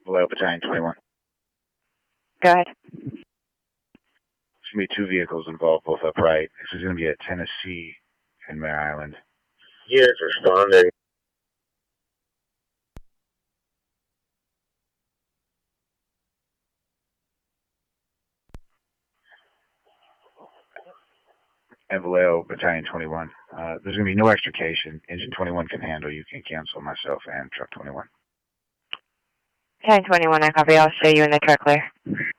Vallejo Battalion 21. Go ahead. There's going to be 2 vehicles involved, both upright. This is going to be at Tennessee and Mare Island. Units responding. And Vallejo Battalion 21. There's going to be no extrication. Engine 21 can handle. You can cancel myself and truck 21. Battalion 21, I copy. I'll show you in the truck clear.